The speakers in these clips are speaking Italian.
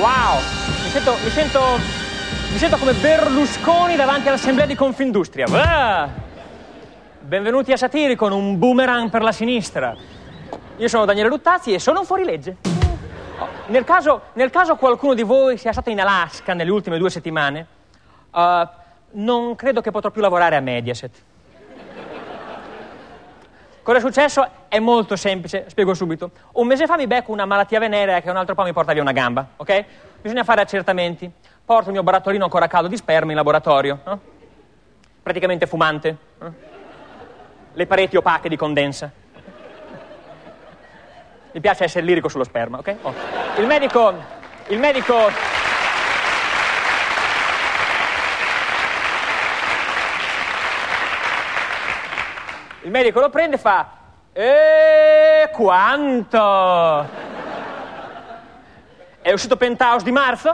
Wow! Mi sento come Berlusconi davanti all'assemblea di Confindustria. Benvenuti a Satiricon, un boomerang per la sinistra. Io sono Daniele Luttazzi e sono un fuorilegge. Nel caso qualcuno di voi sia stato in Alaska nelle ultime 2 settimane, non credo che potrò più lavorare a Mediaset. Cosa è successo? È molto semplice, spiego subito. Un mese fa mi becco una malattia venerea che un altro po' mi porta via una gamba, ok? Bisogna fare accertamenti. Porto il mio barattolino ancora caldo di sperma in laboratorio, no? Praticamente fumante. Le pareti opache di condensa. Mi piace essere lirico sullo sperma, ok? Oh. Il medico... Il medico lo prende e fa: quanto? È uscito Penthouse di marzo?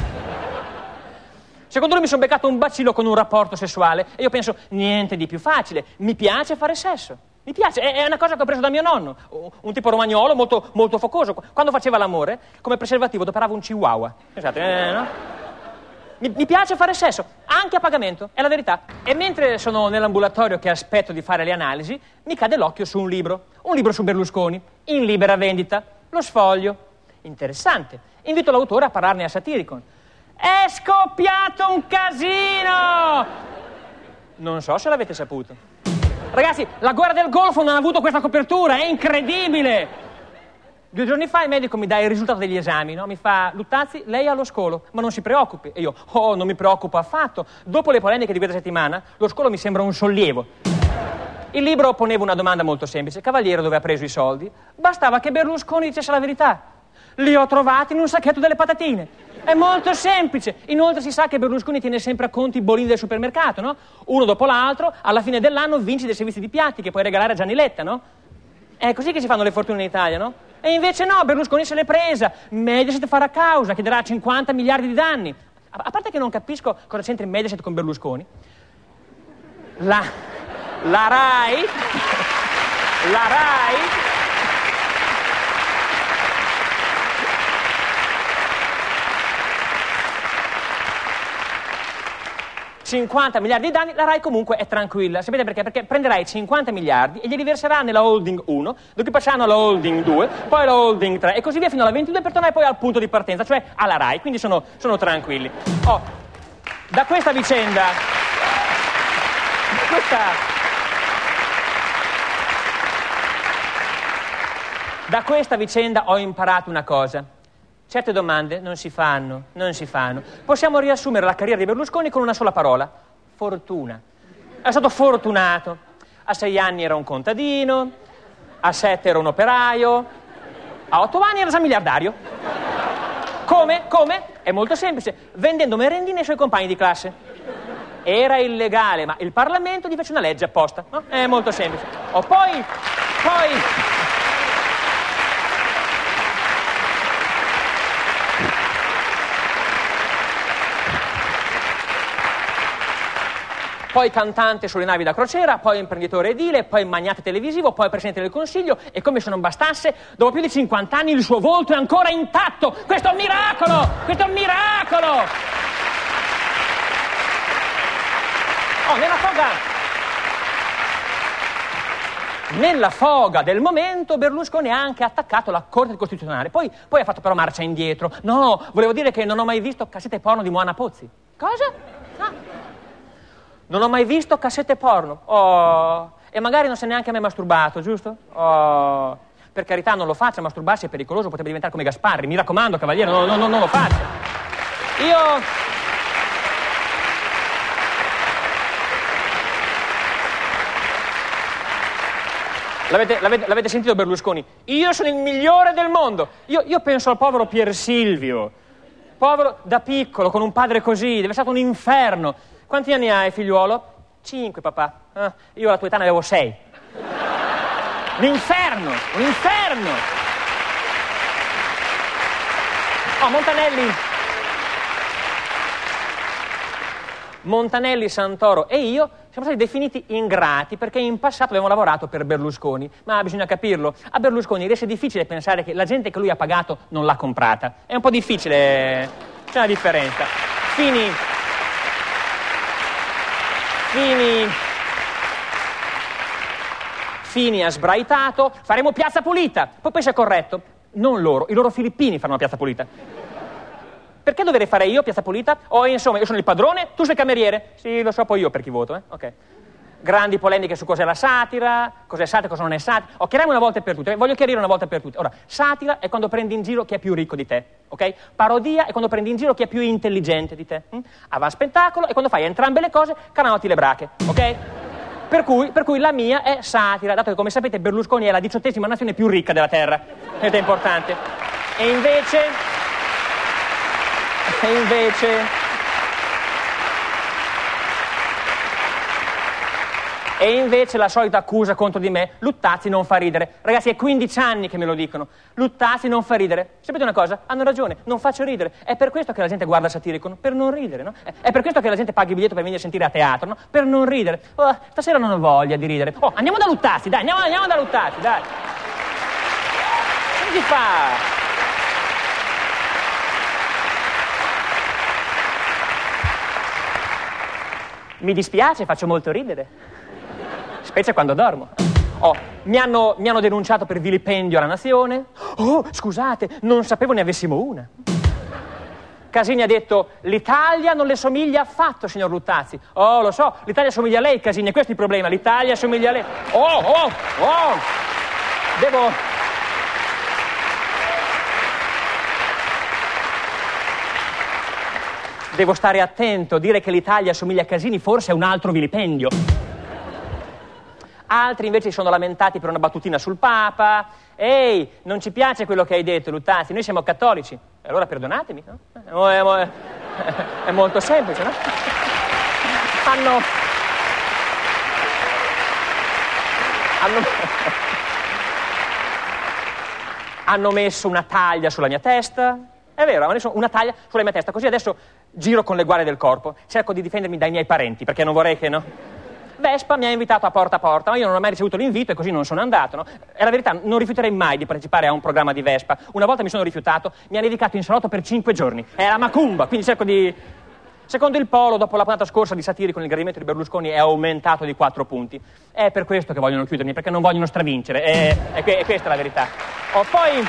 Secondo lui mi sono beccato un bacillo con un rapporto sessuale e io penso, niente di più facile, mi piace fare sesso. Mi piace, è una cosa che ho preso da mio nonno, un tipo romagnolo molto, molto focoso. Quando faceva l'amore, come preservativo adoperava un chihuahua. Pensate, no? Mi piace fare sesso, anche a pagamento, è la verità. E mentre sono nell'ambulatorio che aspetto di fare le analisi, mi cade l'occhio su un libro su Berlusconi, in libera vendita. Lo sfoglio. Interessante. Invito l'autore a parlarne a Satiricon. È scoppiato un casino! Non so se l'avete saputo. Ragazzi, la guerra del Golfo non ha avuto questa copertura, è incredibile! 2 giorni fa il medico mi dà il risultato degli esami, no? Mi fa: Luttazzi, lei ha lo scolo, ma non si preoccupi. E io: non mi preoccupo affatto. Dopo le polemiche di questa settimana, lo scolo mi sembra un sollievo. Il libro poneva una domanda molto semplice: Cavaliere, dove ha preso i soldi? Bastava che Berlusconi dicesse la verità. Li ho trovati in un sacchetto delle patatine. È molto semplice. Inoltre si sa che Berlusconi tiene sempre a conto i bolini del supermercato, no? Uno dopo l'altro, alla fine dell'anno vinci dei servizi di piatti che puoi regalare a Gianni Letta, no? È così che si fanno le fortune in Italia, no? E invece no, Berlusconi se l'è presa. Mediaset farà causa, chiederà 50 miliardi di danni. A parte che non capisco cosa c'entra Mediaset con Berlusconi. La Rai 50 miliardi di danni, la Rai comunque è tranquilla. Sapete perché? Perché prenderà i 50 miliardi e li riverserà nella holding 1, dopo passeranno alla holding 2, poi alla holding 3 e così via fino alla 22 per tornare poi al punto di partenza, cioè alla Rai. Quindi sono tranquilli. Da questa vicenda... Da questa vicenda ho imparato una cosa. Certe domande non si fanno. Possiamo riassumere la carriera di Berlusconi con una sola parola: fortuna. È stato fortunato. A 6 anni era un contadino, a 7 era un operaio, a 8 anni era già miliardario. Come? È molto semplice, vendendo merendine ai suoi compagni di classe. Era illegale, ma il Parlamento gli fece una legge apposta, no? È molto semplice. Poi cantante sulle navi da crociera, poi imprenditore edile, poi magnate televisivo, poi presidente del Consiglio e come se non bastasse, dopo più di 50 anni il suo volto è ancora intatto. Questo è un miracolo! Nella foga del momento Berlusconi ha anche attaccato la Corte Costituzionale, poi ha fatto però marcia indietro. No, volevo dire che non ho mai visto cassette porno di Moana Pozzi. Cosa? No. Non ho mai visto cassette porno. E magari non si è neanche mai masturbato, giusto? Per carità, non lo faccia, masturbarsi è pericoloso, potrebbe diventare come Gasparri. Mi raccomando, Cavaliere, non lo faccia. L'avete sentito Berlusconi? Io sono il migliore del mondo. Io penso al povero Pier Silvio. Povero da piccolo, con un padre così, deve essere stato un inferno. Quanti anni hai, figliuolo? 5, papà. Io alla tua età ne avevo 6. Un inferno! Montanelli, Santoro e io siamo stati definiti ingrati perché in passato abbiamo lavorato per Berlusconi, ma bisogna capirlo. A Berlusconi riesce difficile pensare che la gente che lui ha pagato non l'ha comprata. È un po' difficile, c'è una differenza. Fini ha sbraitato, faremo piazza pulita. Poi si è corretto. Non loro, i loro filippini fanno la piazza pulita. Perché dovrei fare io piazza pulita? Insomma, io sono il padrone, tu sei il cameriere. Sì, lo so poi io per chi voto, ok. Grandi polemiche su cos'è la satira, cosa non è satira. Chiariamo una volta per tutte, voglio chiarire una volta per tutte. Ora, satira è quando prendi in giro chi è più ricco di te, ok? Parodia è quando prendi in giro chi è più intelligente di te. Avanspettacolo è quando fai entrambe le cose, canavati le brache, ok? Per cui la mia è satira, dato che, come sapete, Berlusconi è la 18ª nazione più ricca della Terra. Ed è importante. E invece la solita accusa contro di me, Luttazzi non fa ridere. Ragazzi, è 15 anni che me lo dicono. Luttazzi non fa ridere. Sapete una cosa? Hanno ragione, non faccio ridere. È per questo che la gente guarda Satiricon, per non ridere, no? È per questo che la gente paga il biglietto per venire a sentire a teatro, no? Per non ridere. Stasera non ho voglia di ridere. Andiamo da Luttazzi, dai, andiamo da Luttazzi, dai. Come si fa? Mi dispiace, faccio molto ridere. Specie quando dormo. Mi hanno denunciato per vilipendio alla nazione. Scusate, non sapevo ne avessimo una. Casini ha detto, l'Italia non le somiglia affatto, signor Luttazzi. Lo so, l'Italia somiglia a lei, Casini, è questo il problema, l'Italia somiglia a lei. Devo stare attento, dire che l'Italia somiglia a Casini forse è un altro vilipendio. Altri invece si sono lamentati per una battutina sul Papa. Ehi, non ci piace quello che hai detto, Luttazzi, noi siamo cattolici. E allora perdonatemi, no? È molto semplice, no? Hanno messo una taglia sulla mia testa. È vero, hanno messo una taglia sulla mia testa, così adesso giro con le guardie del corpo. Cerco di difendermi dai miei parenti, perché non vorrei che, no? Vespa mi ha invitato a porta, ma io non ho mai ricevuto l'invito e così non sono andato, no? E la verità, non rifiuterei mai di partecipare a un programma di Vespa. Una volta mi sono rifiutato, mi ha nevicato in salotto per 5 giorni. Era macumba, quindi cerco di... Secondo il Polo, dopo la puntata scorsa di Satiricon, il gradimento di Berlusconi è aumentato di 4 punti. È per questo che vogliono chiudermi, perché non vogliono stravincere. È questa la verità. Poi...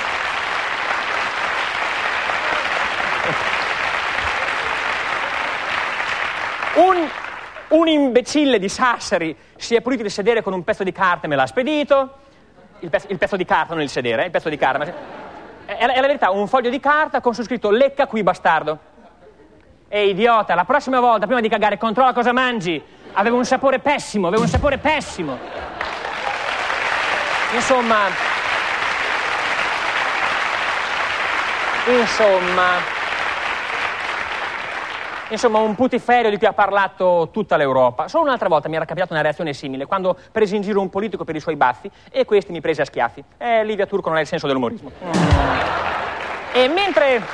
Un imbecille di Sassari si è pulito il sedere con un pezzo di carta e me l'ha spedito. Il pezzo di carta, non il sedere, il pezzo di carta. È la verità, un foglio di carta con su scritto lecca qui bastardo. Idiota, la prossima volta, prima di cagare, controlla cosa mangi. Aveva un sapore pessimo. Insomma, un putiferio di cui ha parlato tutta l'Europa. Solo un'altra volta mi era capitata una reazione simile, quando presi in giro un politico per i suoi baffi e questi mi prese a schiaffi. Livia Turco non ha il senso dell'umorismo. E mentre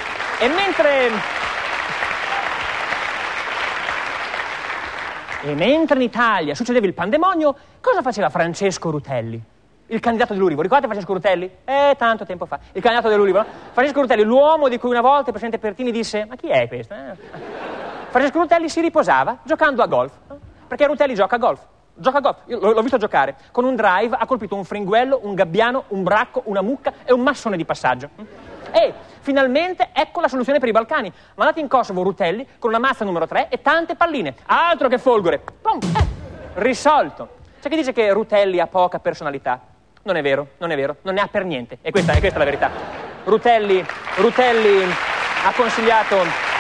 in Italia succedeva il pandemonio, cosa faceva Francesco Rutelli? Il candidato dell'Ulivo, ricordate Francesco Rutelli? Tanto tempo fa. Il candidato dell'Ulivo, no? Francesco Rutelli, l'uomo di cui una volta il presidente Pertini disse, ma chi è questo? Francesco Rutelli si riposava giocando a golf, no? Perché Rutelli gioca a golf. Io l'ho visto giocare. Con un drive ha colpito un fringuello, un gabbiano, un bracco, una mucca e un massone di passaggio. E finalmente ecco la soluzione per i Balcani. Mandati in Kosovo Rutelli con una mazza numero 3 e tante palline. Altro che folgore. Pum, risolto. C'è chi dice che Rutelli ha poca personalità. Non è vero, non ne ha per niente. E questa è la verità. Rutelli ha consigliato...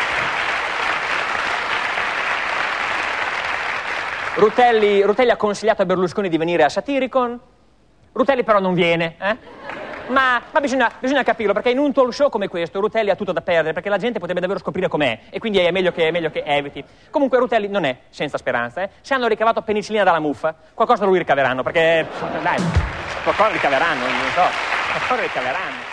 Rutelli ha consigliato a Berlusconi di venire a Satiricon. Rutelli però non viene, Ma bisogna capirlo, perché in un talk show come questo Rutelli ha tutto da perdere, perché la gente potrebbe davvero scoprire com'è, e quindi è meglio che eviti. Comunque Rutelli non è senza speranza, Se hanno ricavato penicillina dalla muffa, qualcosa da lui ricaveranno, perché, dai, qualcosa ricaveranno, non so, qualcosa ricaveranno.